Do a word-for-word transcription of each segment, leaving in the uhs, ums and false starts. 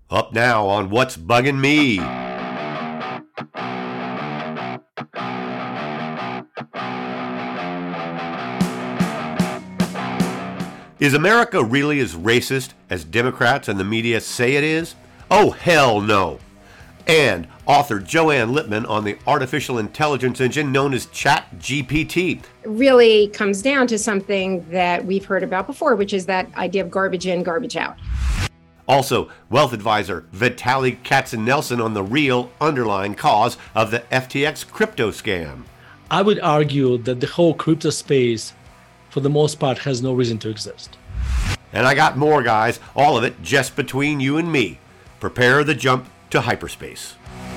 Up now on What's Bugging Me. Is America really as racist as Democrats and the media say it is? Oh, hell no. And author Joanne Lippman on the artificial intelligence engine known as ChatGPT. It really comes down to something that we've heard about before, which is that idea of garbage in, garbage out. Also, wealth advisor Vitaly Katsenelson on the real underlying cause of the F T X crypto scam. I would argue that the whole crypto space, for the most part, has no reason to exist. And I got more, guys, all of it just between you and me. Prepare the jump to hyperspace.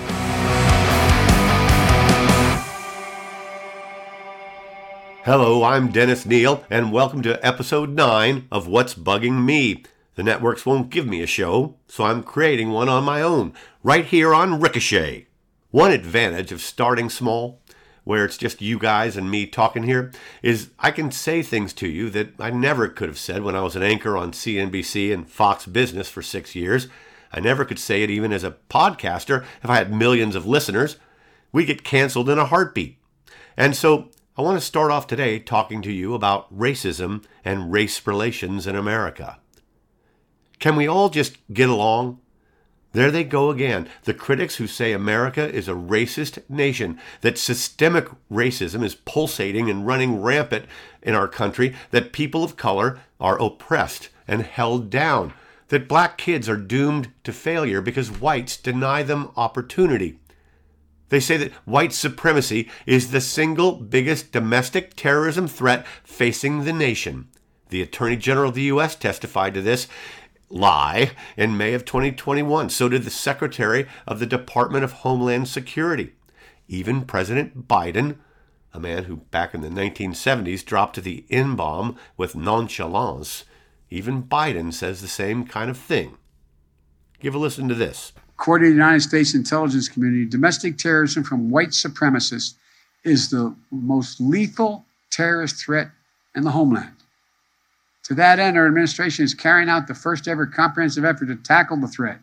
Hello, I'm Dennis Neal, and welcome to episode nine of What's Bugging Me. The networks won't give me a show, so I'm creating one on my own, right here on Ricochet. One advantage of starting small, where it's just you guys and me talking here, is I can say things to you that I never could have said when I was an anchor on C N B C and Fox Business for six years. I never could say it even as a podcaster if I had millions of listeners. We get canceled in a heartbeat. And so I want to start off today talking to you about racism and race relations in America. Can we all just get along? There they go again, the critics who say America is a racist nation, that systemic racism is pulsating and running rampant in our country, that people of color are oppressed and held down, that black kids are doomed to failure because whites deny them opportunity. They say that white supremacy is the single biggest domestic terrorism threat facing the nation. The Attorney General of the U S testified to this lie in May of twenty twenty-one. So did the Secretary of the Department of Homeland Security. Even President Biden, a man who back in the nineteen seventies dropped the N-bomb with nonchalance, even Biden says the same kind of thing. Give a listen to this. According to the United States intelligence community, domestic terrorism from white supremacists is the most lethal terrorist threat in the homeland. To that end, our administration is carrying out the first ever comprehensive effort to tackle the threat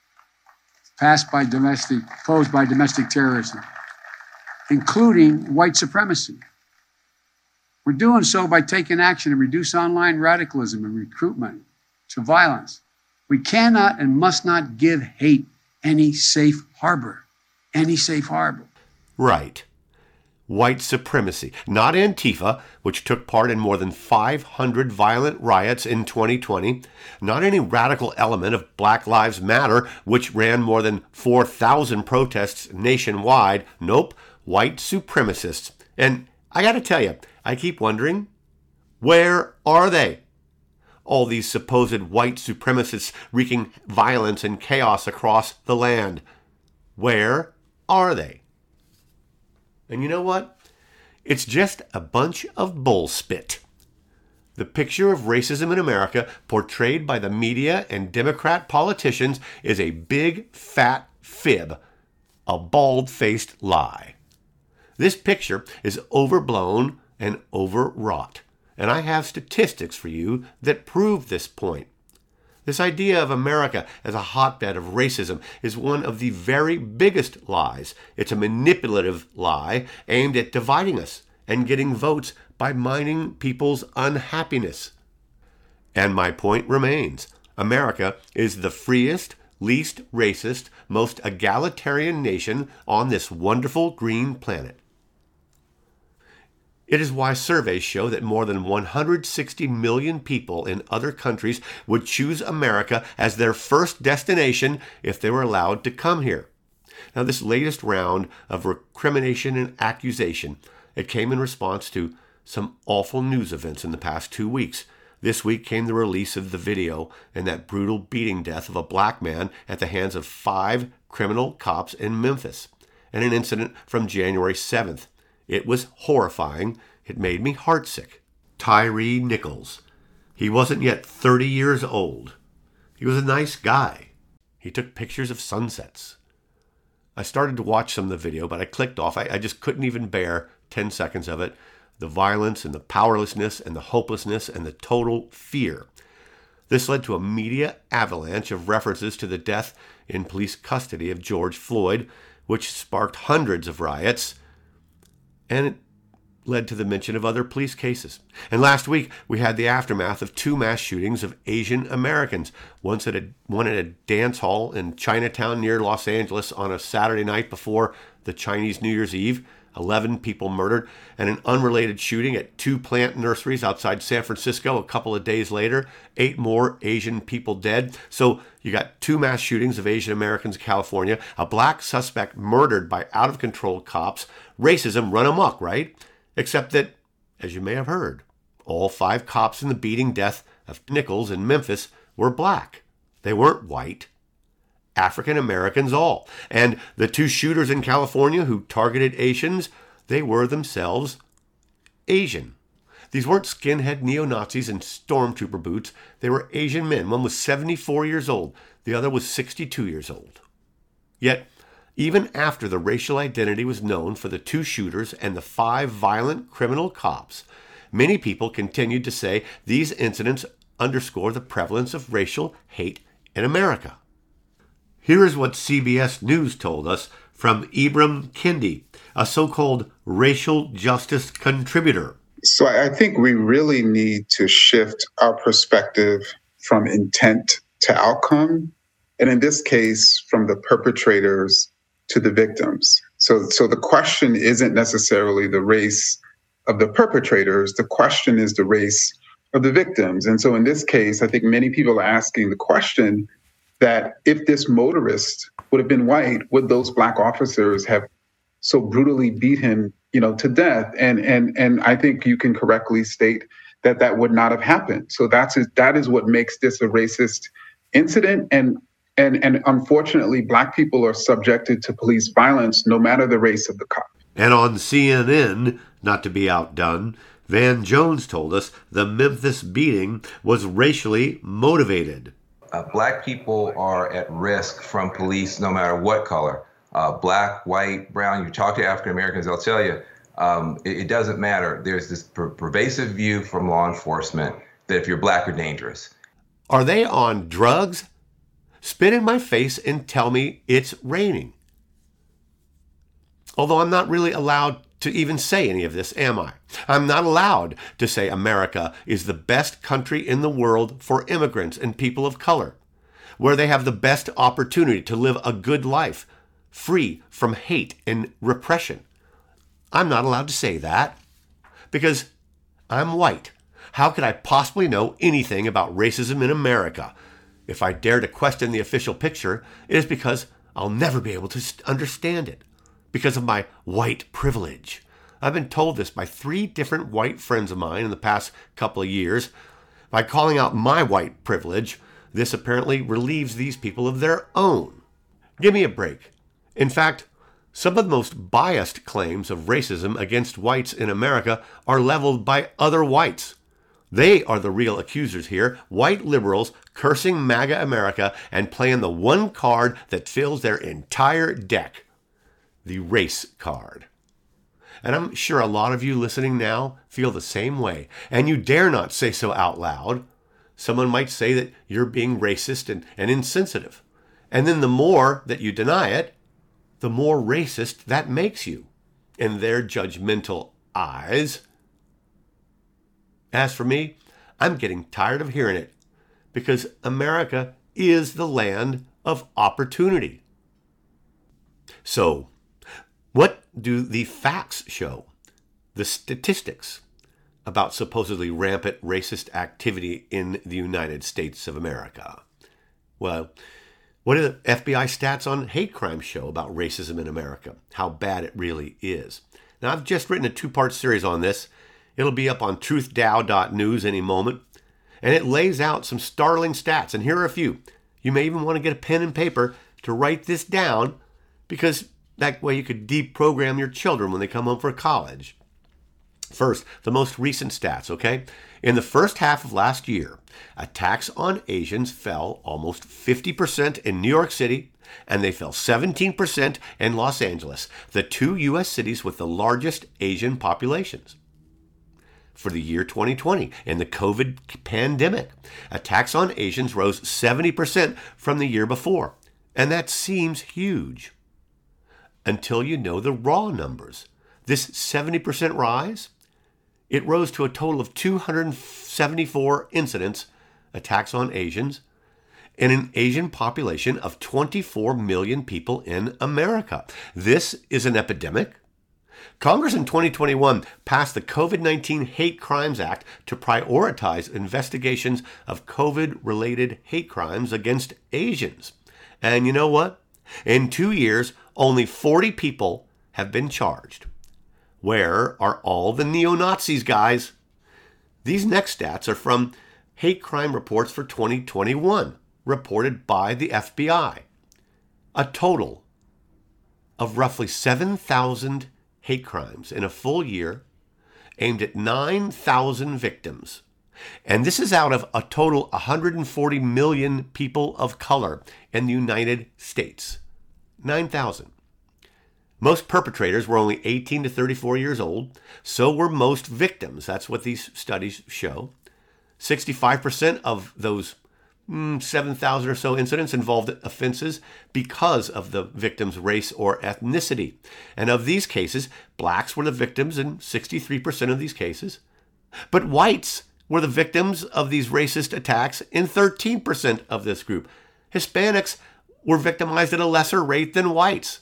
passed by domestic, posed by domestic terrorism, including white supremacy. We're doing so by taking action to reduce online radicalism and recruitment to violence. We cannot and must not give hate any safe harbor, any safe harbor. Right. White supremacy, not Antifa, which took part in more than five hundred violent riots in twenty twenty, not any radical element of Black Lives Matter, which ran more than four thousand protests nationwide. Nope, white supremacists. And I gotta tell you, I keep wondering, where are they? All these supposed white supremacists wreaking violence and chaos across the land. Where are they? And you know what? It's just a bunch of bullspit. The picture of racism in America portrayed by the media and Democrat politicians is a big, fat fib, a bald-faced lie. This picture is overblown and overwrought, and I have statistics for you that prove this point. This idea of America as a hotbed of racism is one of the very biggest lies. It's a manipulative lie aimed at dividing us and getting votes by mining people's unhappiness. And my point remains. America is the freest, least racist, most egalitarian nation on this wonderful green planet. It is why surveys show that more than one hundred sixty million people in other countries would choose America as their first destination if they were allowed to come here. Now, this latest round of recrimination and accusation, it came in response to some awful news events in the past two weeks. This week came the release of the video and that brutal beating death of a black man at the hands of five criminal cops in Memphis, and an incident from January seventh. It was horrifying. It made me heartsick. Tyree Nichols. He wasn't yet thirty years old. He was a nice guy. He took pictures of sunsets. I started to watch some of the video, but I clicked off. I, I just couldn't even bear ten seconds of it. The violence and the powerlessness and the hopelessness and the total fear. This led to a media avalanche of references to the death in police custody of George Floyd, which sparked hundreds of riots, and it led to the mention of other police cases. And last week, we had the aftermath of two mass shootings of Asian Americans, once at a, one at a dance hall in Chinatown near Los Angeles on a Saturday night before the Chinese New Year's Eve, eleven people murdered, and an unrelated shooting at two plant nurseries outside San Francisco a couple of days later, eight more Asian people dead. So you got two mass shootings of Asian Americans in California, a black suspect murdered by out-of-control cops, racism run amok, right? Except that, as you may have heard, all five cops in the beating death of Nichols in Memphis were black. They weren't white. African Americans all. And the two shooters in California who targeted Asians, they were themselves Asian. These weren't skinhead neo-Nazis in stormtrooper boots. They were Asian men. One was seventy-four years old. The other was sixty-two years old. Yet, even after the racial identity was known for the two shooters and the five violent criminal cops, many people continued to say these incidents underscore the prevalence of racial hate in America. Here is what C B S News told us from Ibram Kendi, a so-called racial justice contributor. So I think we really need to shift our perspective from intent to outcome, and in this case, from the perpetrators to the victims. So, so the question isn't necessarily the race of the perpetrators. The question is the race of the victims. And so in this case, I think many people are asking the question that if this motorist would have been white, would those black officers have so brutally beat him, you know, to death? And and and I think you can correctly state that that would not have happened. So that's that is what makes this a racist incident. And and and unfortunately, black people are subjected to police violence, no matter the race of the cop. And on C N N, not to be outdone, Van Jones told us the Memphis beating was racially motivated. Uh, black people are at risk from police no matter what color. Uh, black, white, brown, you talk to African Americans, they'll tell you um, it, it doesn't matter. There's this per- pervasive view from law enforcement that if you're black, you're dangerous. Are they on drugs? Spit in my face and tell me it's raining. Although I'm not really allowed to even say any of this, am I? I'm not allowed to say America is the best country in the world for immigrants and people of color, where they have the best opportunity to live a good life, free from hate and repression. I'm not allowed to say that because I'm white. How could I possibly know anything about racism in America? If I dare to question the official picture, it is because I'll never be able to understand it. Because of my white privilege. I've been told this by three different white friends of mine in the past couple of years. By calling out my white privilege, this apparently relieves these people of their own. Give me a break. In fact, some of the most biased claims of racism against whites in America are leveled by other whites. They are the real accusers here, white liberals cursing MAGA America and playing the one card that fills their entire deck. The race card. And I'm sure a lot of you listening now feel the same way, and you dare not say so out loud. Someone might say that you're being racist and, and insensitive. And then the more that you deny it, the more racist that makes you in their judgmental eyes. As for me, I'm getting tired of hearing it because America is the land of opportunity. So, what do the facts show? The statistics about supposedly rampant racist activity in the United States of America. Well, what do the F B I stats on hate crime show about racism in America? How bad it really is. Now, I've just written a two-part series on this. It'll be up on truth dow dot news any moment. And it lays out some startling stats. And here are a few. You may even want to get a pen and paper to write this down because that way you could deprogram your children when they come home from college. First, the most recent stats, okay? In the first half of last year, attacks on Asians fell almost fifty percent in New York City, and they fell seventeen percent in Los Angeles, the two U S cities with the largest Asian populations. for the year twenty twenty in the COVID pandemic. Attacks on Asians rose seventy percent from the year before, and that seems huge until you know the raw numbers. This seventy percent rise, it rose to a total of two hundred seventy-four incidents, attacks on Asians, in an Asian population of twenty-four million people in America. This is an epidemic. Congress in twenty twenty-one passed the COVID nineteen Hate Crimes Act to prioritize investigations of COVID-related hate crimes against Asians. And you know what? In two years, only forty people have been charged. Where are all the neo-Nazis, guys? These next stats are from hate crime reports for twenty twenty-one, reported by the F B I. A total of roughly seven thousand hate crimes in a full year, aimed at nine thousand victims. And this is out of a total one hundred forty million people of color in the United States. nine thousand. Most perpetrators were only eighteen to thirty-four years old. So were most victims. That's what these studies show. sixty-five percent of those mm, seven thousand or so incidents involved offenses because of the victim's race or ethnicity. And of these cases, blacks were the victims in sixty-three percent of these cases. But whites were the victims of these racist attacks in thirteen percent of this group. Hispanics were victimized at a lesser rate than whites.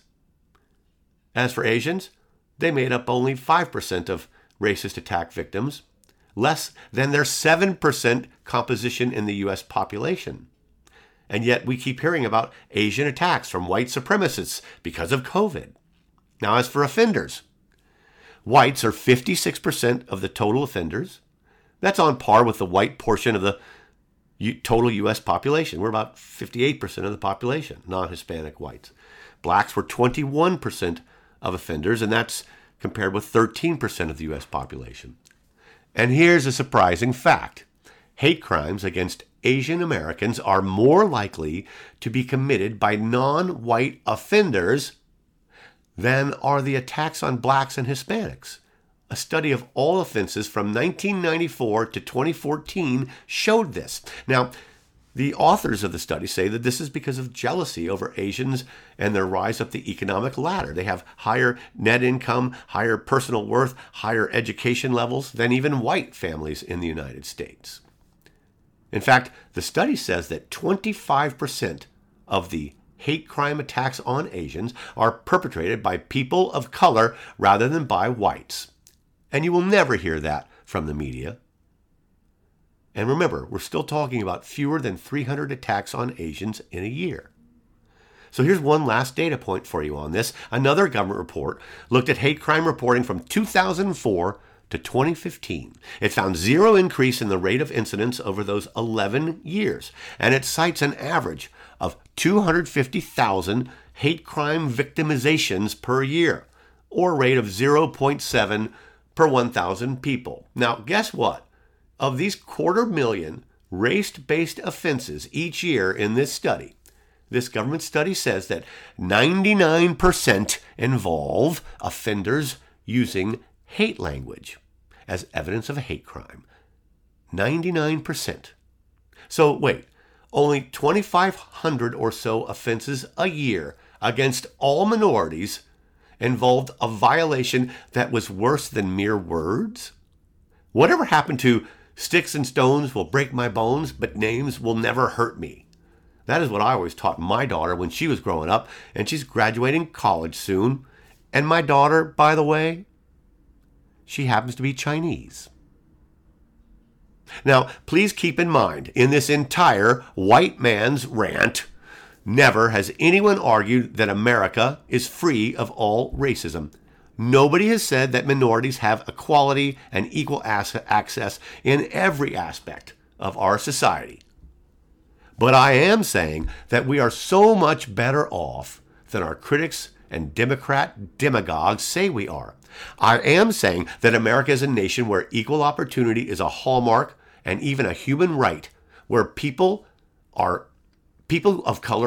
As for Asians, they made up only five percent of racist attack victims, less than their seven percent composition in the U S population. And yet we keep hearing about Asian attacks from white supremacists because of COVID. Now, as for offenders, whites are fifty-six percent of the total offenders. That's on par with the white portion of the total U S population. We're about fifty-eight percent of the population, non-Hispanic whites. Blacks were twenty-one percent of offenders, and that's compared with thirteen percent of the U S population. And here's a surprising fact. Hate crimes against Asian Americans are more likely to be committed by non-white offenders than are the attacks on blacks and Hispanics. A study of all offenses from nineteen ninety-four to twenty fourteen showed this. Now, the authors of the study say that this is because of jealousy over Asians and their rise up the economic ladder. They have higher net income, higher personal worth, higher education levels than even white families in the United States. In fact, the study says that twenty-five percent of the hate crime attacks on Asians are perpetrated by people of color rather than by whites. And you will never hear that from the media. And remember, we're still talking about fewer than three hundred attacks on Asians in a year. So here's one last data point for you on this. Another government report looked at hate crime reporting from two thousand four to twenty fifteen. It found zero increase in the rate of incidents over those eleven years. And it cites an average of two hundred fifty thousand hate crime victimizations per year, or a rate of zero point seven per one thousand people. Now, guess what? Of these quarter million race-based offenses each year in this study, this government study says that ninety-nine percent involve offenders using hate language as evidence of a hate crime. ninety-nine percent. So wait, only twenty-five hundred or so offenses a year against all minorities involved a violation that was worse than mere words? Whatever happened to sticks and stones will break my bones, but names will never hurt me? That is what I always taught my daughter when she was growing up, and she's graduating college soon. And my daughter, by the way, she happens to be Chinese. Now, please keep in mind, in this entire white man's rant, never has anyone argued that America is free of all racism. Nobody has said that minorities have equality and equal access in every aspect of our society. But I am saying that we are so much better off than our critics and Democrat demagogues say we are. I am saying that America is a nation where equal opportunity is a hallmark and even a human right, where people are people of color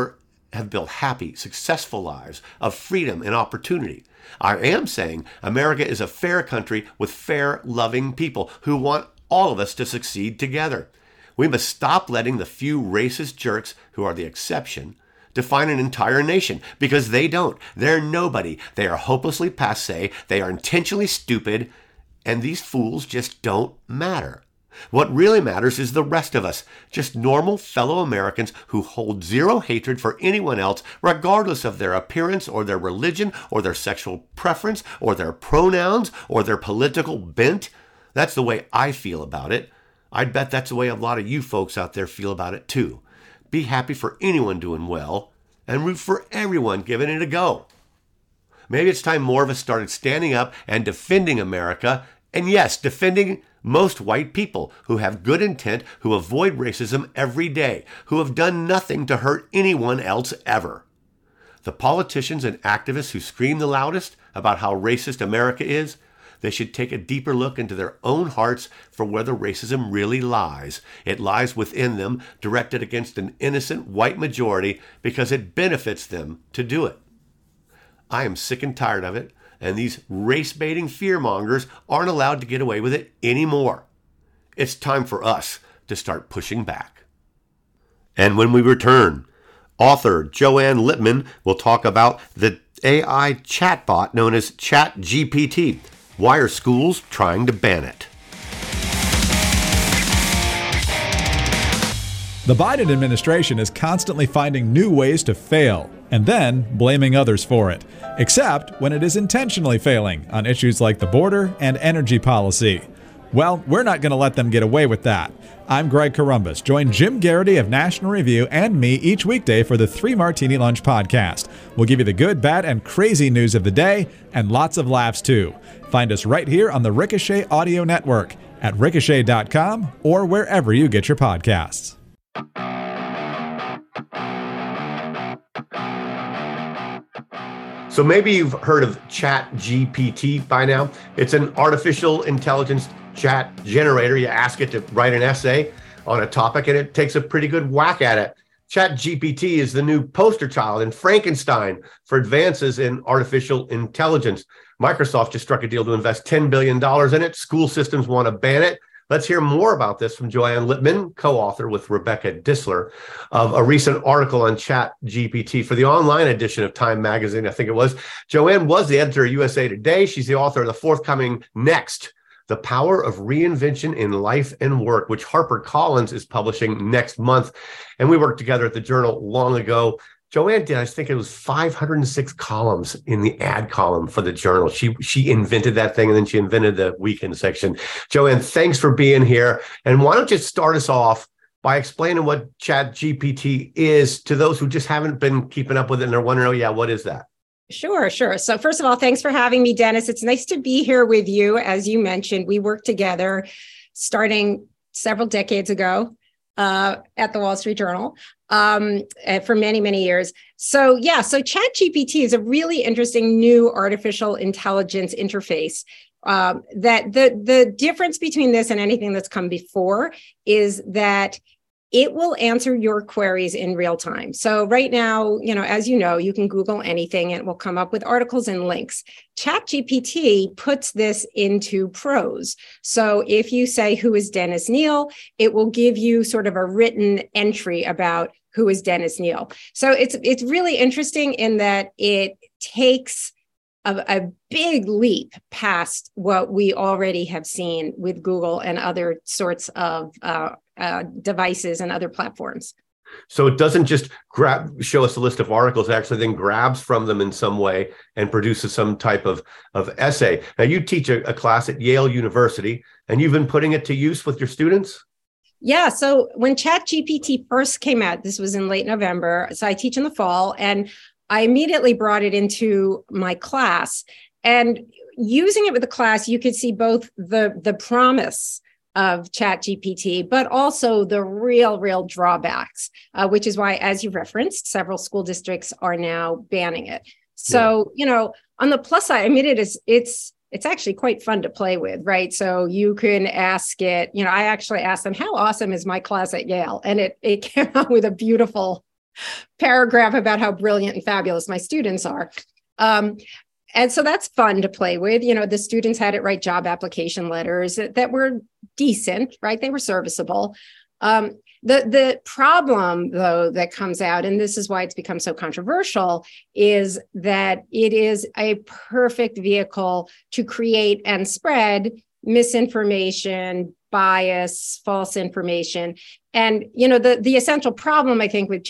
have built happy, successful lives of freedom and opportunity. I am saying America is a fair country with fair, loving people who want all of us to succeed together. We must stop letting the few racist jerks who are the exception define an entire nation, because they don't. They're nobody. They are hopelessly passé. They are intentionally stupid, and these fools just don't matter. What really matters is the rest of us, just normal fellow Americans who hold zero hatred for anyone else, regardless of their appearance or their religion or their sexual preference or their pronouns or their political bent. That's the way I feel about it. I'd bet that's the way a lot of you folks out there feel about it too. Be happy for anyone doing well and root for everyone giving it a go. Maybe it's time more of us started standing up and defending America, and yes, defending most white people who have good intent, who avoid racism every day, who have done nothing to hurt anyone else ever. The politicians and activists who scream the loudest about how racist America is, they should take a deeper look into their own hearts for where the racism really lies. It lies within them, directed against an innocent white majority because it benefits them to do it. I am sick and tired of it, and these race-baiting fearmongers aren't allowed to get away with it anymore. It's time for us to start pushing back. And when we return, author Joanne Lippman will talk about the A I chatbot known as ChatGPT. Why are schools trying to ban it? The Biden administration is constantly finding new ways to fail and then blaming others for it, except when it is intentionally failing on issues like the border and energy policy. Well, we're not going to let them get away with that. I'm Greg Corombos. Join Jim Garrity of National Review and me each weekday for the Three Martini Lunch podcast. We'll give you the good, bad, and crazy news of the day, and lots of laughs too. Find us right here on the Ricochet Audio Network at ricochet dot com or wherever you get your podcasts. So maybe you've heard of ChatGPT by now. It's an artificial intelligence chat generator. You ask it to write an essay on a topic, and it takes a pretty good whack at it. ChatGPT is the new poster child in Frankenstein for advances in artificial intelligence. Microsoft just struck a deal to invest ten billion dollars in it. School systems want to ban it. Let's hear more about this from Joanne Lippman, co-author with Rebecca Dissler, of a recent article on ChatGPT for the online edition of Time Magazine, I think it was. Joanne was the editor of U S A Today. She's the author of the forthcoming Next, The Power of Reinvention in Life and Work, which HarperCollins is publishing next month. And we worked together at the Journal long ago. Joanne did, I think it was five hundred six columns in the ad column for the Journal. She she invented that thing, and then she invented the weekend section. Joanne, thanks for being here. And why don't you start us off by explaining what ChatGPT is to those who just haven't been keeping up with it and they're wondering, oh yeah, what is that? Sure, sure. So first of all, thanks for having me, Dennis. It's nice to be here with you. As you mentioned, we worked together starting several decades ago uh, at the Wall Street Journal. Um, for many, many years. So yeah, so ChatGPT is a really interesting new artificial intelligence interface. Um, that the the difference between this and anything that's come before is that it will answer your queries in real time. So right now, you know, as you know, you can Google anything and it will come up with articles and links. ChatGPT puts this into prose. So if you say, who is Dennis Neal, it will give you sort of a written entry about who is Dennis Neal. So it's it's really interesting in that it takes a, a big leap past what we already have seen with Google and other sorts of uh, uh, devices and other platforms. So it doesn't just grab, show us a list of articles, it actually then grabs from them in some way and produces some type of, of essay. Now, you teach a, a class at Yale University, and you've been putting it to use with your students? Yeah. So when ChatGPT first came out, this was in late November. So I teach in the fall, and I immediately brought it into my class. And using it with the class, you could see both the, the promise of ChatGPT, but also the real, real drawbacks, uh, which is why, as you referenced, several school districts are now banning it. So, yeah. you know, on the plus side, I mean, it is, it's, it's actually quite fun to play with, right? So you can ask it, you know, I actually asked them, how awesome is my class at Yale? And it, it came out with a beautiful paragraph about how brilliant and fabulous my students are. Um, and so that's fun to play with. You know, the students had it write job application letters that, that were decent, right? They were serviceable. Um, the, the problem, though, that comes out, and this is why it's become so controversial, is that it is a perfect vehicle to create and spread misinformation, bias, false information. And, you know, the, the essential problem, I think, with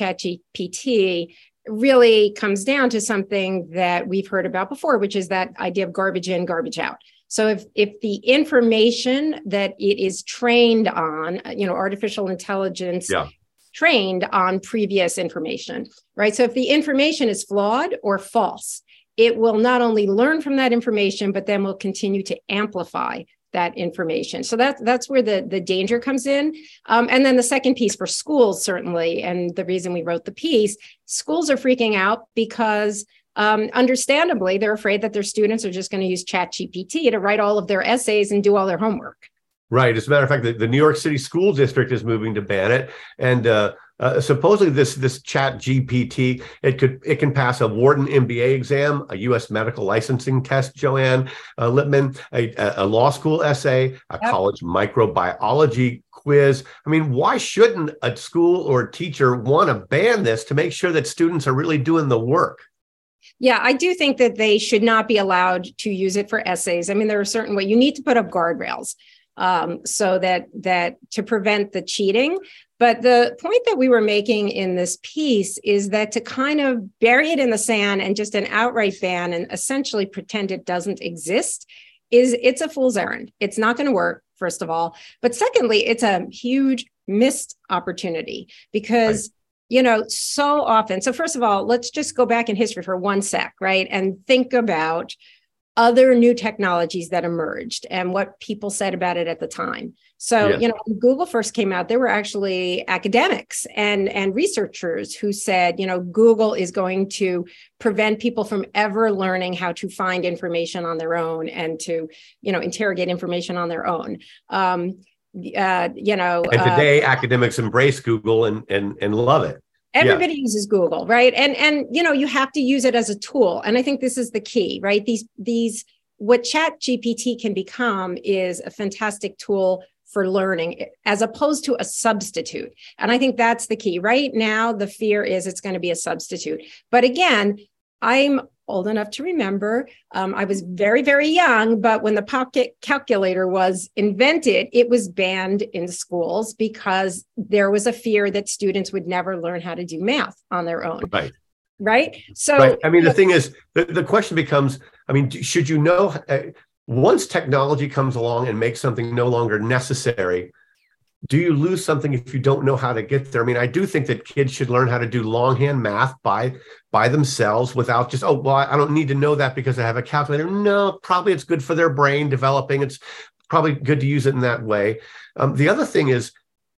ChatGPT really comes down to something that we've heard about before, which is that idea of garbage in, garbage out. So if, if the information that it is trained on, you know, artificial intelligence yeah. trained on previous information, right? So if the information is flawed or false, it will not only learn from that information, but then will continue to amplify that information. So that, that's where the, the danger comes in. Um, and then the second piece for schools, certainly, and the reason we wrote the piece, schools are freaking out because um, understandably, they're afraid that their students are just going to use ChatGPT to write all of their essays and do all their homework. Right. As a matter of fact, the, the New York City School District is moving to ban it. And uh, uh, supposedly this this ChatGPT, it could it can pass a Wharton M B A exam, a U S medical licensing test, Joanne uh, Lippman, a, a law school essay, a Yep. college microbiology quiz. I mean, why shouldn't a school or teacher want to ban this to make sure that students are really doing the work? Yeah, I do think that they should not be allowed to use it for essays. I mean, there are certain ways you need to put up guardrails um, so that that to prevent the cheating. But the point that we were making in this piece is that to kind of bury it in the sand and just an outright ban and essentially pretend it doesn't exist is it's a fool's errand. It's not going to work, first of all. But secondly, it's a huge missed opportunity because right. You know, so often. So first of all, let's just go back in history for one sec, right? And think about other new technologies that emerged and what people said about it at the time. So, yes. you know, when Google first came out, there were actually academics and, and researchers who said, you know, Google is going to prevent people from ever learning how to find information on their own and to, you know, interrogate information on their own. Um, Uh, you know, and today uh, academics embrace Google and and and love it. Everybody yeah. uses Google, right? And and you know, you have to use it as a tool. And I think this is the key, right? These these what ChatGPT can become is a fantastic tool for learning as opposed to a substitute. And I think that's the key. Right now, the fear is it's going to be a substitute. But again, I'm old enough to remember, um, I was very, very young, but when the pocket calculator was invented, it was banned in schools because there was a fear that students would never learn how to do math on their own. Right. Right. So, right. I mean, the thing is, the, the question becomes, I mean, should you know, uh, once technology comes along and makes something no longer necessary, do you lose something if you don't know how to get there? I mean, I do think that kids should learn how to do longhand math by by themselves without just, oh, well, I don't need to know that because I have a calculator. No, probably it's good for their brain developing. It's probably good to use it in that way. Um, the other thing is,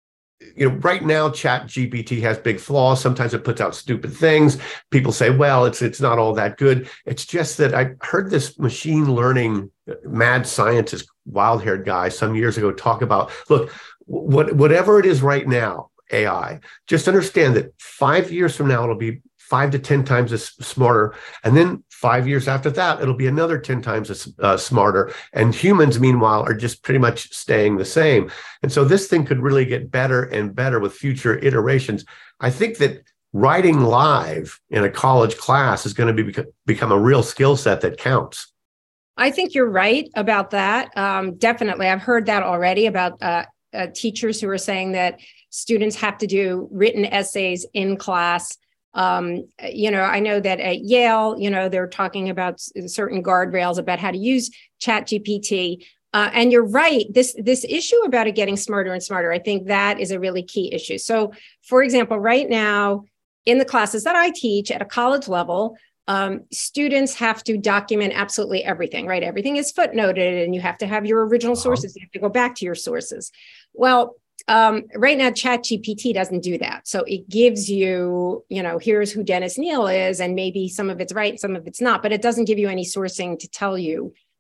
you know, right now, ChatGPT has big flaws. Sometimes it puts out stupid things. People say, well, it's it's not all that good. It's just that I heard this machine learning mad scientist, wild-haired guy some years ago talk about, look, what, whatever it is right now, A I, just understand that five years from now, it'll be five to ten times as smarter. And then five years after that, it'll be another ten times as uh, smarter. And humans, meanwhile, are just pretty much staying the same. And so this thing could really get better and better with future iterations. I think that writing live in a college class is going to be become a real skill set that counts. I think you're right about that. Um, definitely. I've heard that already about uh, uh, teachers who are saying that students have to do written essays in class. Um, you know, I know that at Yale, you know, they're talking about certain guardrails about how to use ChatGPT. Uh, and you're right, this, this issue about it getting smarter and smarter, I think that is a really key issue. So, for example, right now, in the classes that I teach at a college level, um, students have to document absolutely everything, right? Everything is footnoted and you have to have your original sources. You have to go back to your sources. Well, Um, right now, ChatGPT doesn't do that. So it gives you, you know, here's who Dennis Neal is, and maybe some of it's right, some of it's not, but it doesn't give you any sourcing to tell you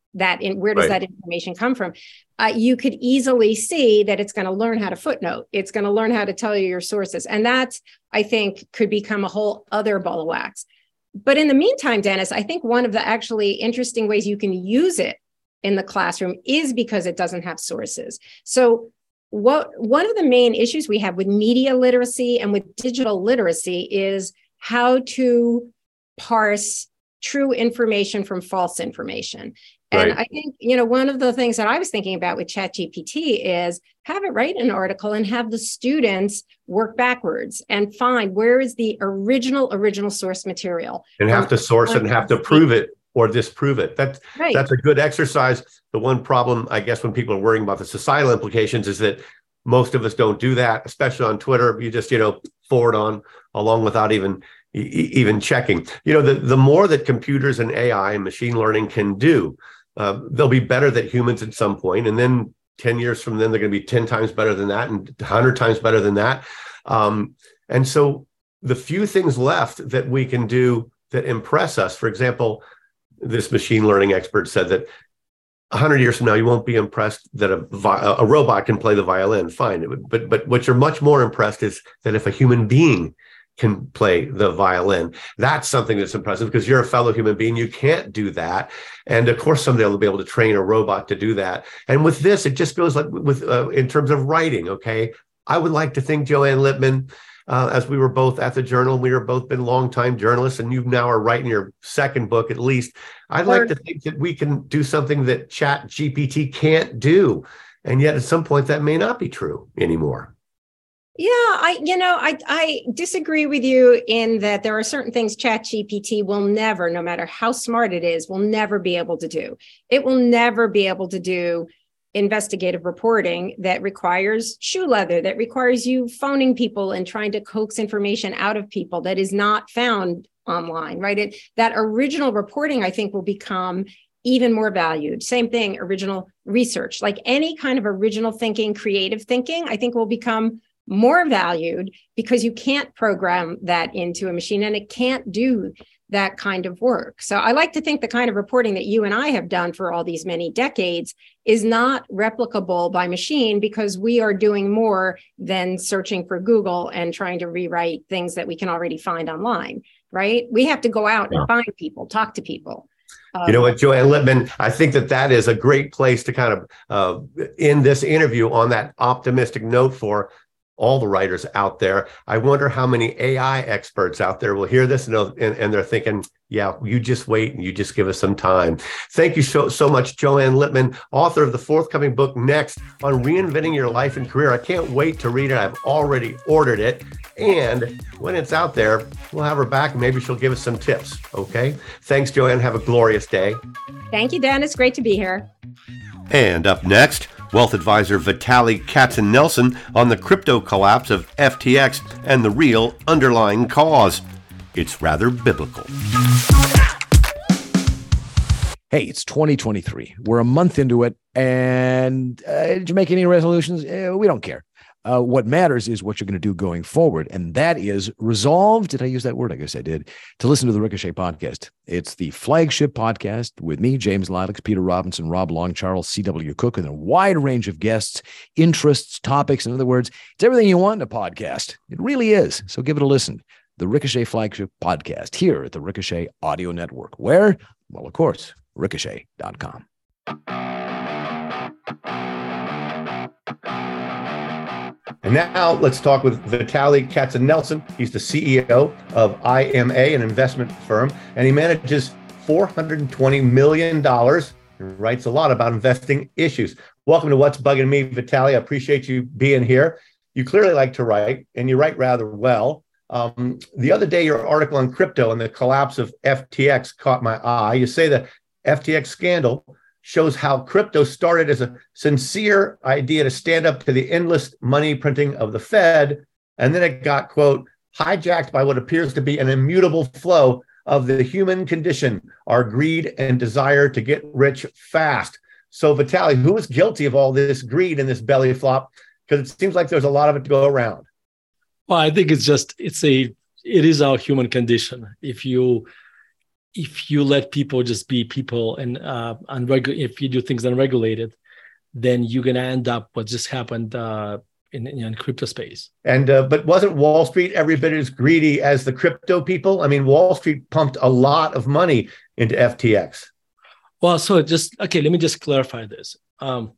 that in, where does Right. that information come from? Uh, you could easily see that it's going to learn how to footnote. It's going to learn how to tell you your sources. And that, I think, could become a whole other ball of wax. But in the meantime, Dennis, I think one of the actually interesting ways you can use it in the classroom is because it doesn't have sources. So what one of the main issues we have with media literacy and with digital literacy is how to parse true information from false information. And Right. I think, you know, one of the things that I was thinking about with ChatGPT is have it write an article and have the students work backwards and find where is the original, original source material. And have to source it and have to prove it or disprove it. That's, Right. that's a good exercise. The one problem, I guess, when people are worrying about the societal implications is that most of us don't do that, especially on Twitter. You just, you know, forward on along without even even checking. You know, the, the more that computers and A I and machine learning can do, uh, they'll be better than humans at some point. And then ten years from then, they're going to be ten times better than that and one hundred times better than that. Um, and so the few things left that we can do that impress us, for example, this machine learning expert said that one hundred years from now, you won't be impressed that a, a robot can play the violin. Fine. But, but what you're much more impressed is that if a human being can play the violin, that's something that's impressive because you're a fellow human being. You can't do that. And of course, someday they'll be able to train a robot to do that. And with this, it just feels like with uh, in terms of writing, okay, I would like to think Joanne Lippman, uh, as we were both at the Journal, we were both been longtime journalists, and you now are writing your second book at least. I'd like to think that we can do something that Chat G P T can't do. And yet at some point that may not be true anymore. Yeah, I, you know, I, I disagree with you in that there are certain things ChatGPT will never, no matter how smart it is, will never be able to do. It will never be able to do investigative reporting that requires shoe leather, that requires you phoning people and trying to coax information out of people that is not found online, right? It, that original reporting, I think, will become even more valued. Same thing, original research, like any kind of original thinking, creative thinking, I think will become more valued because you can't program that into a machine and it can't do that kind of work. So I like to think the kind of reporting that you and I have done for all these many decades is not replicable by machine because we are doing more than searching for Google and trying to rewrite things that we can already find online, right? We have to go out Yeah. and find people, talk to people. Um, You know what, Joanne Lippman, I think that that is a great place to kind of uh, end this interview on that optimistic note for all the writers out there. I wonder how many A I experts out there will hear this and, and, and they're thinking, yeah, you just wait and you just give us some time. Thank you so, so much, Joanne Lippman, author of the forthcoming book, Next, on reinventing your life and career. I can't wait to read it. I've already ordered it. And when it's out there, we'll have her back and maybe she'll give us some tips. Okay. Thanks, Joanne. Have a glorious day. Thank you, Dennis. Great to be here. And up next, wealth advisor Vitaly Katsenelson on the crypto collapse of F T X and the real underlying cause. It's rather biblical. Hey, it's twenty twenty-three. We're a month into it. And uh, did you make any resolutions? Uh, we don't care. Uh, what matters is what you're going to do going forward. And that is resolve. Did I use that word? I guess I did. To listen to the Ricochet podcast. It's the flagship podcast with me, James Lilacs, Peter Robinson, Rob Long, Charles C W. Cook, and a wide range of guests, interests, topics. In other words, it's everything you want in a podcast. It really is. So give it a listen. The Ricochet flagship podcast here at the Ricochet Audio Network. Where? Well, of course, ricochet dot com. And now let's talk with Vitaly Katsenelson. He's the C E O of I M A, an investment firm, and he manages four hundred twenty million dollars and writes a lot about investing issues. Welcome to What's Bugging Me, Vitaly. I appreciate you being here. You clearly like to write, and you write rather well. Um, the other day, your article on crypto and the collapse of F T X caught my eye. You say the F T X scandal shows how crypto started as a sincere idea to stand up to the endless money printing of the Fed, and then it got, quote, hijacked by what appears to be an immutable flow of the human condition, our greed and desire to get rich fast. So, Vitaly, who is guilty of all this greed and this belly flop? Because it seems like there's a lot of it to go around. Well, I think it's just, it's a, it is our human condition. If you if you let people just be people and uh, unregu- if you do things unregulated, then you're going to end up what just happened uh, in, in, in crypto space. And uh, but wasn't Wall Street every bit as greedy as the crypto people? I mean, Wall Street pumped a lot of money into F T X. Well, so just, okay, let me just clarify this. Um,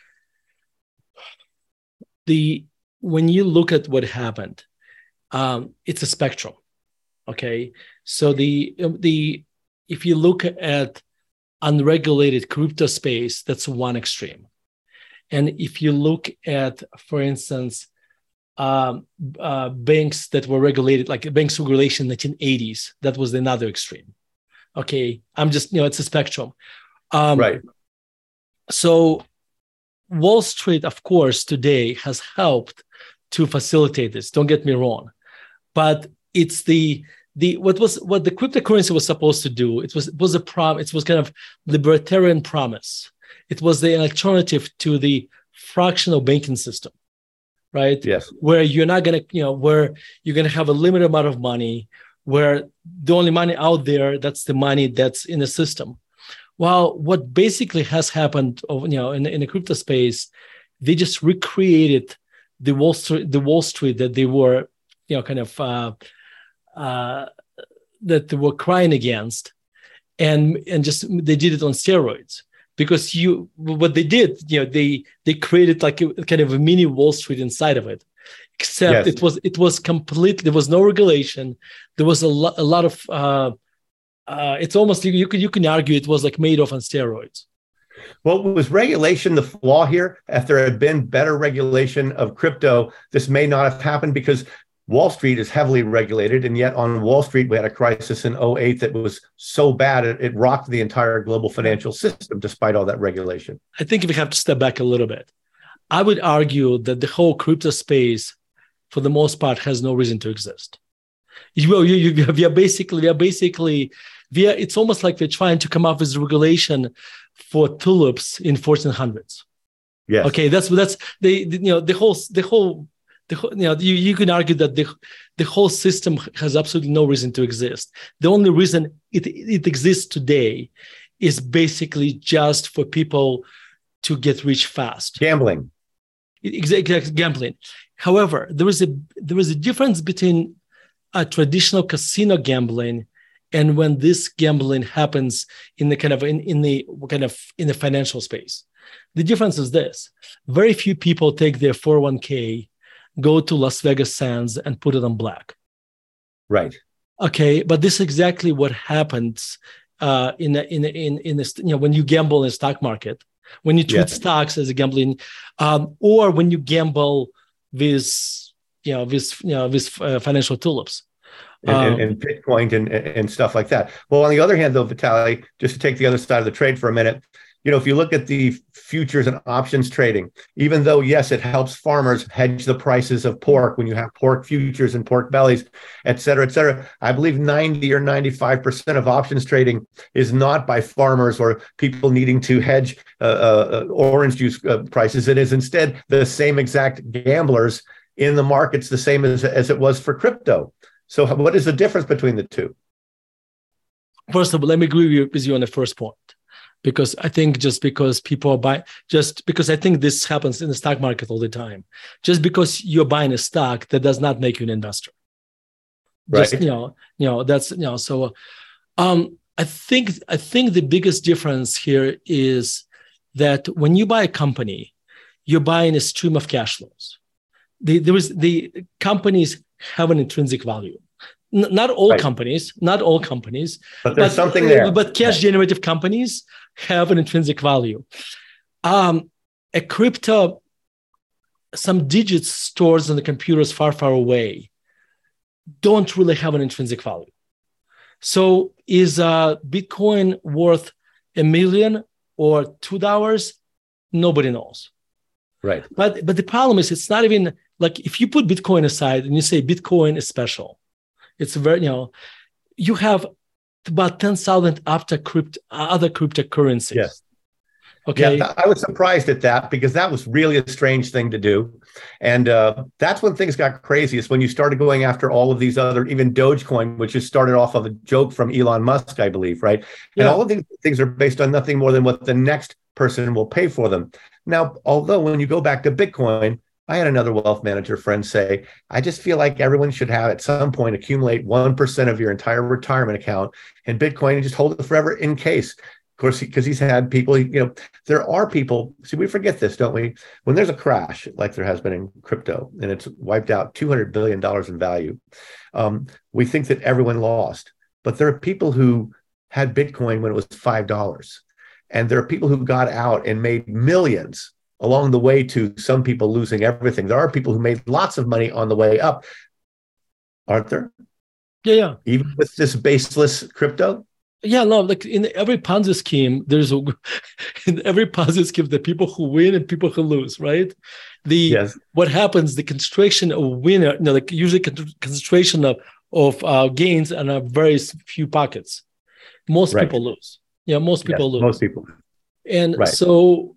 the when you look at what happened, um, it's a spectrum, okay? So the the if you look at unregulated crypto space, that's one extreme. And if you look at, for instance, um, uh, banks that were regulated, like banks regulation in the nineteen eighties, that was another extreme. Okay, I'm just, you know, it's a spectrum. Um, right. So Wall Street, of course, today has helped to facilitate this. Don't get me wrong, but it's the the what was what the cryptocurrency was supposed to do. It was it was a prom. It was kind of libertarian promise. It was the alternative to the fractional banking system, right? Yes. Where you're not gonna, you know, where you're gonna have a limited amount of money, where the only money out there, that's the money that's in the system. Well, what basically has happened, you know, in, in the crypto space, they just recreated the Wall Street, the Wall Street that they were, you know, kind of uh, uh, that they were crying against, and and just they did it on steroids. Because you, what they did, you know, they they created like a kind of a mini Wall Street inside of it. Except yes. it was it was completely, there was no regulation. There was a, lo- a lot of. Uh, Uh, it's almost, you could you can argue it was like made off on steroids. Well, was regulation the flaw here? If there had been better regulation of crypto, this may not have happened, because Wall Street is heavily regulated. And yet on Wall Street, we had a crisis in oh eight that was so bad, it, it rocked the entire global financial system despite all that regulation. I think we have to step back a little bit. I would argue that the whole crypto space, for the most part, has no reason to exist. You, you, you, we are basically, we are basically, we are, it's almost like we're trying to come up with regulation for tulips in fourteen hundreds. Yes. Okay, that's that's the, the you know the whole the whole the whole, you know you, you can argue that the the whole system has absolutely no reason to exist. The only reason it it exists today is basically just for people to get rich fast. Gambling. Exactly, gambling. However, there is a there is a difference between a traditional casino gambling and when this gambling happens in the kind of in, in the kind of in the financial space. The difference is this: very few people take their four oh one k, go to Las Vegas Sands and put it on black. Right. Okay, but this is exactly what happens uh, in a, in a, in in this, you know, when you gamble in the stock market, when you treat yes. stocks as a gambling, um, or when you gamble with you know with you know with uh, financial tulips. And, um, and, and Bitcoin and, and stuff like that. Well, on the other hand, though, Vitaly, just to take the other side of the trade for a minute, you know, if you look at the futures and options trading, even though, yes, it helps farmers hedge the prices of pork when you have pork futures and pork bellies, et cetera, et cetera, I believe ninety or ninety-five percent of options trading is not by farmers or people needing to hedge uh, uh, orange juice uh, prices. It is instead the same exact gamblers in the markets, the same as, as it was for crypto. So what is the difference between the two? First of all, let me agree with you on the first point, because I think just because people are buying, just because I think this happens in the stock market all the time, just because you're buying a stock, that does not make you an investor. Just, right. you know, you know, that's, you know, so um, I think, I think the biggest difference here is that when you buy a company, you're buying a stream of cash flows. The, there is the companies have an intrinsic value. N- not all right. companies, not all companies, but there's but, something there. But cash generative companies have an intrinsic value. Um, a crypto, some digits stored on the computers far, far away, don't really have an intrinsic value. So is uh, Bitcoin worth a million or two dollars? Nobody knows. Right. But but the problem is, it's not even like, if you put Bitcoin aside and you say Bitcoin is special, it's very, you know, you have about ten thousand after crypto, other cryptocurrencies. Yes. Okay. Yeah, I was surprised at that because that was really a strange thing to do. And uh, that's when things got crazy, is when you started going after all of these other, even Dogecoin, which just started off of a joke from Elon Musk, I believe, right? Yeah. And all of these things are based on nothing more than what the next person will pay for them. Now, although when you go back to Bitcoin, I had another wealth manager friend say, I just feel like everyone should have at some point accumulate one percent of your entire retirement account in Bitcoin and just hold it forever in case. Of course, because he's had people, you know, there are people, see, we forget this, don't we? When there's a crash, like there has been in crypto, and it's wiped out two hundred billion dollars in value, um, we think that everyone lost. But there are people who had Bitcoin when it was five dollars. And there are people who got out and made millions along the way to some people losing everything. There are people who made lots of money on the way up, aren't there? Yeah, yeah. Even with this baseless crypto? Yeah, no, like in every Ponzi scheme, there's a in every Ponzi scheme, the people who win and people who lose, right? The yes. What happens, the concentration of winner, you know, like usually concentration of of uh, gains and a very few pockets. Most right. people lose. Yeah, most people yes, lose. Most people. And right. so,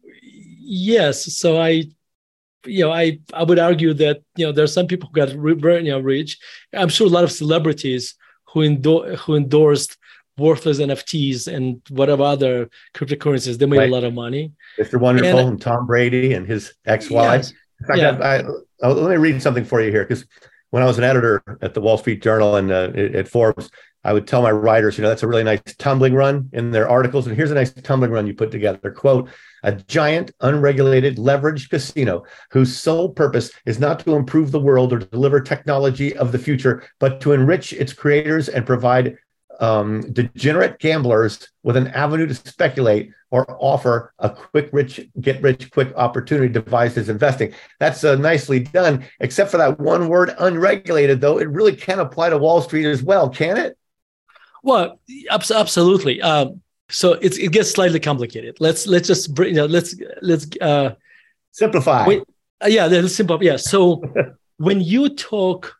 yes, so I, you know, I I would argue that you know there are some people who got very you know rich. I'm sure a lot of celebrities who endor- who endorsed worthless N F Ts and whatever other cryptocurrencies, they made right. a lot of money. Mister Wonderful and, and Tom Brady and his ex-wife. Yes, In fact, yeah. I, I, let me read something for you here, because when I was an editor at the Wall Street Journal and uh, at Forbes, I would tell my writers, you know, that's a really nice tumbling run in their articles. And here's a nice tumbling run you put together. Quote, a giant, unregulated, leveraged casino whose sole purpose is not to improve the world or deliver technology of the future, but to enrich its creators and provide um, degenerate gamblers with an avenue to speculate or offer a quick, rich, get rich quick opportunity devised as investing. That's uh, nicely done, except for that one word, unregulated, though. It really can apply to Wall Street as well, can it? Well, absolutely. Um, so it's, it gets slightly complicated. Let's let's just you know let's let's uh, simplify. Wait, uh, yeah, let's simplify. Yeah. So when you talk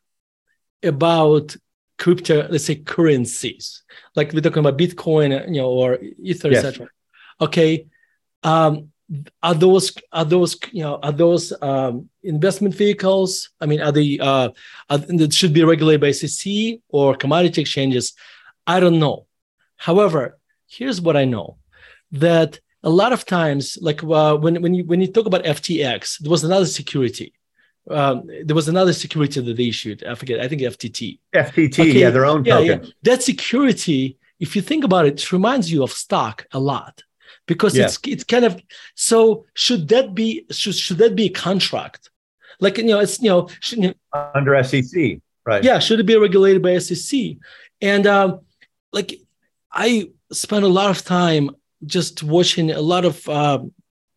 about crypto, let's say currencies, like we're talking about Bitcoin, you know, or Ether, yes. et cetera. Okay, um, are those are those you know are those um, investment vehicles? I mean, are they uh, are, that should be regulated by S E C or commodity exchanges? I don't know. However, here's what I know: that a lot of times, like uh, when when you when you talk about F T X, there was another security. Um, there was another security that they issued. I forget. I think F T T. F T T, okay. yeah, their own yeah, token. Yeah. That security, if you think about it, it reminds you of stock a lot, because yeah. it's it's kind of. So should that be should should that be a contract? Like you know, it's you know should, under S E C, right? Yeah, should it be regulated by S E C? And um, like I spent a lot of time just watching a lot of. Um,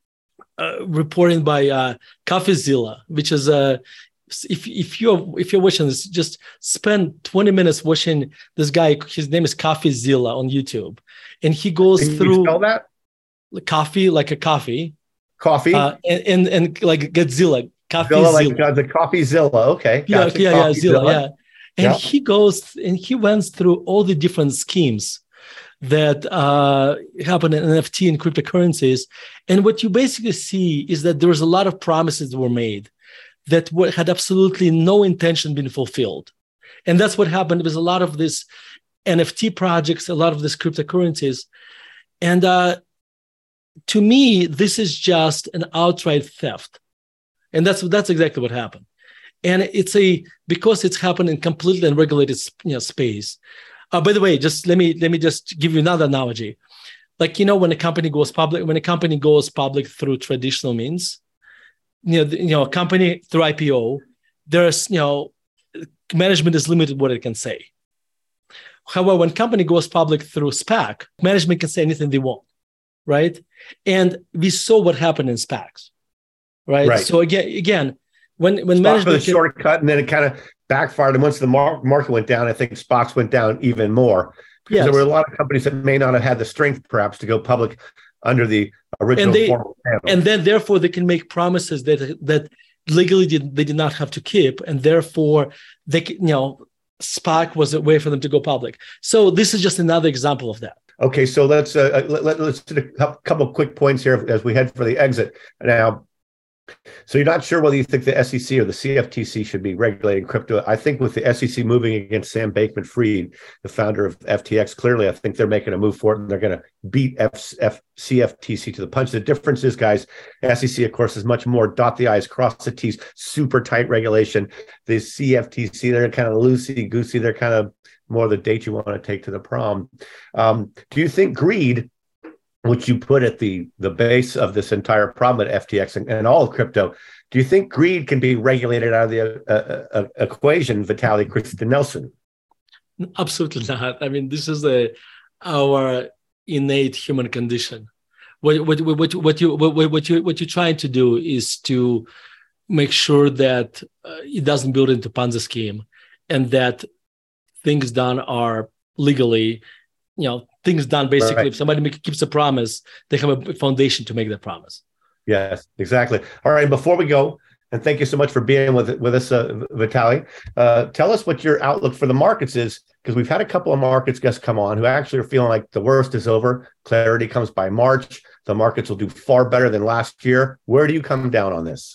Uh, reporting by uh, CoffeeZilla, which is uh, if if you're if you're watching this, just spend twenty minutes watching this guy. His name is CoffeeZilla on YouTube, and he goes Can through you spell that? Coffee like a coffee, coffee, uh, and, and and like Godzilla, CoffeeZilla, like uh, the CoffeeZilla. Okay, yeah, gotcha. yeah, yeah, Zilla, yeah. And yeah. he goes and he went through all the different schemes that uh, happen in N F T and cryptocurrencies. And what you basically see is that there was a lot of promises that were made that were, had absolutely no intention been fulfilled. And that's what happened with a lot of these N F T projects, a lot of these cryptocurrencies. And uh, to me, this is just an outright theft. And that's, that's exactly what happened. And it's a, because it's happened in completely unregulated you know, space. Uh, by the way, just let me let me just give you another analogy. Like, you know, when a company goes public, when a company goes public through traditional means, you know, the, you know, a company through I P O, there's, you know, management is limited what it can say. However, when company goes public through SPAC, management can say anything they want, right? And we saw what happened in SPACs, right? Right. So again, again, when when Stock management for the can, shortcut, and then it kind of backfired, and once the mar- market went down, I think stocks went down even more, because yes. there were a lot of companies that may not have had the strength, perhaps, to go public under the original and they, formal channel. And then, therefore, they can make promises that that legally did, they did not have to keep, and therefore, they you know, SPAC was a way for them to go public. So this is just another example of that. Okay, so let's uh, let, let, let's do a couple quick points here as we head for the exit. Now, so you're not sure whether you think the S E C or the C F T C should be regulating crypto. I think with the S E C moving against Sam Bankman-Fried, the founder of F T X, clearly I think they're making a move for it, and they're going to beat F- F- C F T C to the punch. The difference is, guys, S E C, of course, is much more dot the I's, cross the T's, super tight regulation. The C F T C, they're kind of loosey-goosey. They're kind of more the date you want to take to the prom. Um, do you think greed, which you put at the, the base of this entire problem at F T X and, and all of crypto, do you think greed can be regulated out of the uh, uh, equation, Vitaly Christ-Nelson? Absolutely not. I mean, this is a, our innate human condition. What, what, what, what, you, what, what, you, what you're trying to do is to make sure that uh, it doesn't build into Ponzi scheme, and that things done are legally, you know, things done basically. Right. If somebody make, keeps a promise, they have a foundation to make that promise. Yes, exactly. All right. Before we go, and thank you so much for being with with us, uh, Vitaly. Uh, tell us what your outlook for the markets is, because we've had a couple of markets guests come on who actually are feeling like the worst is over. Clarity comes by March. The markets will do far better than last year. Where do you come down on this?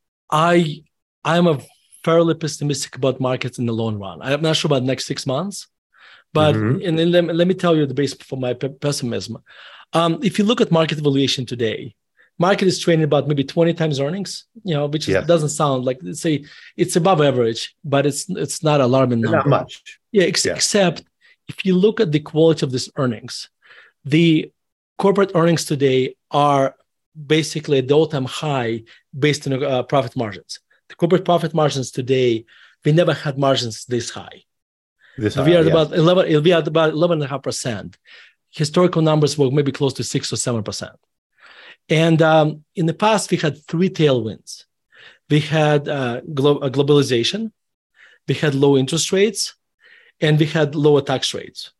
I I'm a fairly pessimistic about markets in the long run. I'm not sure about the next six months. But mm-hmm. and then let, me, let me tell you the base for my pe- pessimism. Um, if you look at market valuation today, market is trading about maybe twenty times earnings, you know, which yes. doesn't sound like, let's say it's above average, but it's it's not alarming number. Not much. Yeah, ex- yeah, except if you look at the quality of these earnings, the corporate earnings today are basically at the all-time high based on uh, profit margins. The corporate profit margins today, we never had margins this high. This we are yeah. about eleven. It'll be at about eleven and a half percent. Historical numbers were maybe close to six or seven percent. And um, in the past, we had three tailwinds. We had uh, glo- uh, globalization, we had low interest rates, and we had lower tax rates,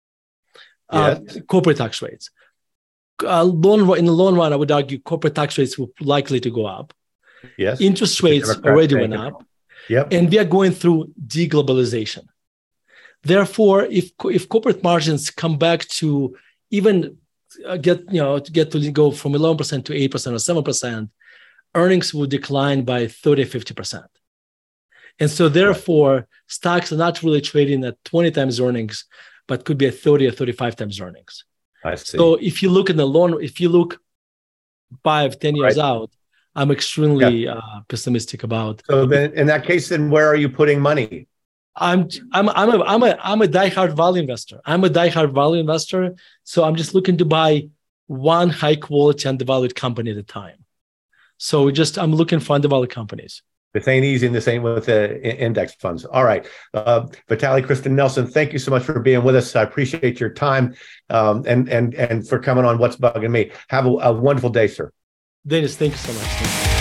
uh, yes. corporate tax rates. Uh, long, in the long run, I would argue corporate tax rates were likely to go up. Yes, interest rates already went up. Yep. And we are going through deglobalization. Therefore, if if corporate margins come back to even uh, get you know to get to go from eleven percent to eight percent or seven percent, earnings will decline by thirty, fifty percent. And so therefore, right. stocks are not really trading at twenty times earnings, but could be at thirty or thirty-five times earnings. I see. So if you look in the long, if you look five, ten years right. out, I'm extremely yeah. uh, pessimistic about. So then, in that case, then where are you putting money? I'm I'm I'm a I'm a I'm a diehard value investor. I'm a diehard value investor. So I'm just looking to buy one high quality undervalued company at a time. So just I'm looking for undervalued companies. This ain't easy, and this ain't with the index funds. All right, uh, Vitaly Christ-Nelson, thank you so much for being with us. I appreciate your time um, and and and for coming on What's Bugging Me. Have a, a wonderful day, sir. Dennis, thank you so much. Thank you.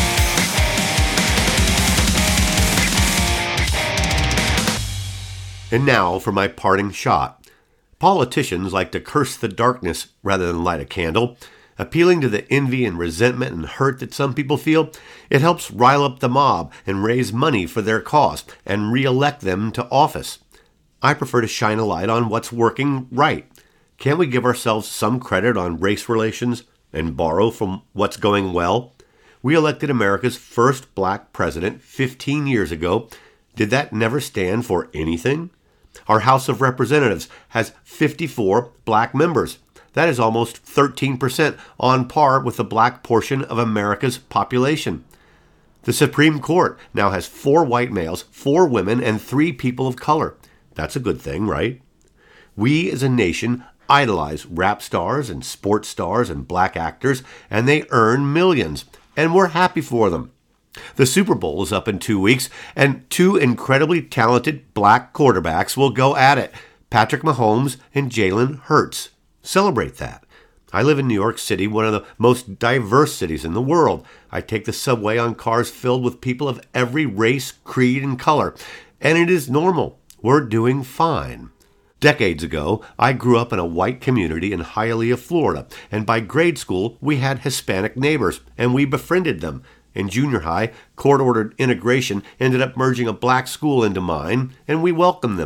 And now for my parting shot. Politicians like to curse the darkness rather than light a candle. Appealing to the envy and resentment and hurt that some people feel, it helps rile up the mob and raise money for their cause and re-elect them to office. I prefer to shine a light on what's working right. Can't we give ourselves some credit on race relations and borrow from what's going well? We elected America's first black president fifteen years ago. Did that never stand for anything? Our House of Representatives has fifty-four black members. That is almost thirteen percent, on par with the black portion of America's population. The Supreme Court now has four white males, four women, and three people of color. That's a good thing, right? We as a nation idolize rap stars and sports stars and black actors, and they earn millions, and we're happy for them. The Super Bowl is up in two weeks, and two incredibly talented black quarterbacks will go at it, Patrick Mahomes and Jalen Hurts. Celebrate that. I live in New York City, one of the most diverse cities in the world. I take the subway on cars filled with people of every race, creed, and color, and it is normal. We're doing fine. Decades ago, I grew up in a white community in Hialeah, Florida, and by grade school, we had Hispanic neighbors, and we befriended them. In junior high, court-ordered integration ended up merging a black school into mine, and we welcomed them.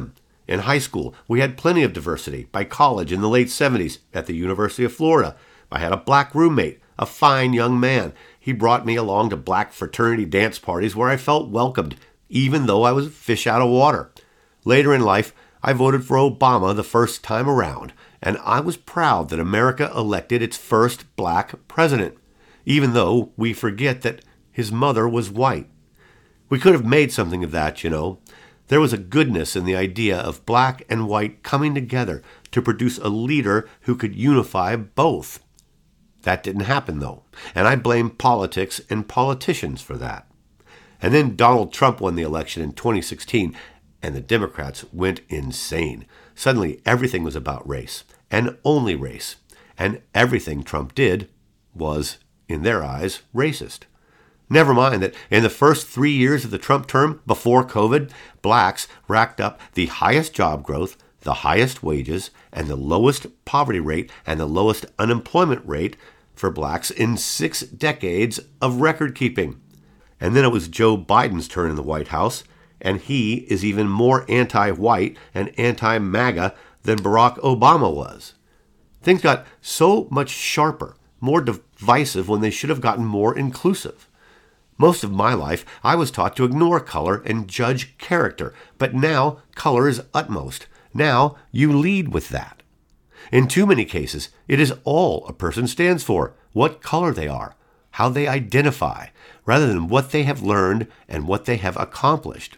In high school, we had plenty of diversity. By college in the late seventies, at the University of Florida, I had a black roommate, a fine young man. He brought me along to black fraternity dance parties where I felt welcomed, even though I was a fish out of water. Later in life, I voted for Obama the first time around, and I was proud that America elected its first black president, even though we forget that his mother was white. We could have made something of that, you know. There was a goodness in the idea of black and white coming together to produce a leader who could unify both. That didn't happen, though, and I blame politics and politicians for that. And then Donald Trump won the election in twenty sixteen, and the Democrats went insane. Suddenly, everything was about race, and only race. And everything Trump did was, in their eyes, racist. Never mind that in the first three years of the Trump term, before COVID, blacks racked up the highest job growth, the highest wages, and the lowest poverty rate and the lowest unemployment rate for blacks in six decades of record keeping. And then it was Joe Biden's turn in the White House, and he is even more anti-white and anti-MAGA than Barack Obama was. Things got so much sharper, more divisive when they should have gotten more inclusive. Most of my life, I was taught to ignore color and judge character, but now color is utmost. Now you lead with that. In too many cases, it is all a person stands for, what color they are, how they identify, rather than what they have learned and what they have accomplished.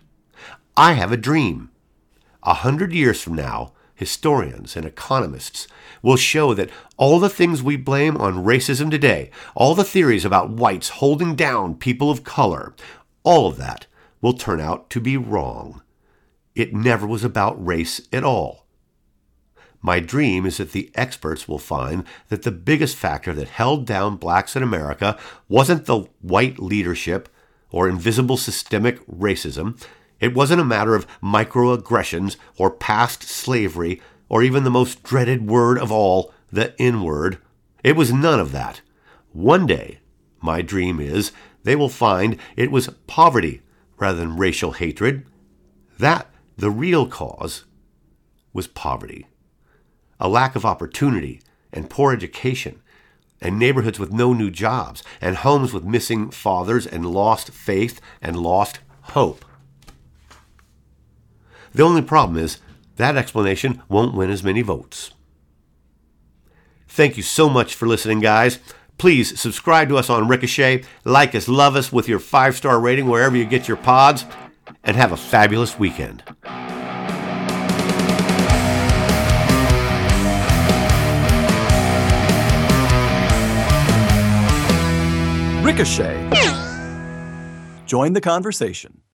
I have a dream. A hundred years from now, historians and economists will show that all the things we blame on racism today, all the theories about whites holding down people of color, all of that will turn out to be wrong. It never was about race at all. My dream is that the experts will find that the biggest factor that held down blacks in America wasn't the white leadership or invisible systemic racism. It wasn't a matter of microaggressions or past slavery or even the most dreaded word of all, the N-word. It was none of that. One day, my dream is, they will find it was poverty rather than racial hatred. That, the real cause, was poverty. A lack of opportunity and poor education, and neighborhoods with no new jobs, and homes with missing fathers and lost faith and lost hope. The only problem is that explanation won't win as many votes. Thank you so much for listening, guys. Please subscribe to us on Ricochet, like us, love us with your five-star rating wherever you get your pods, and have a fabulous weekend. Ricochet. Join the conversation.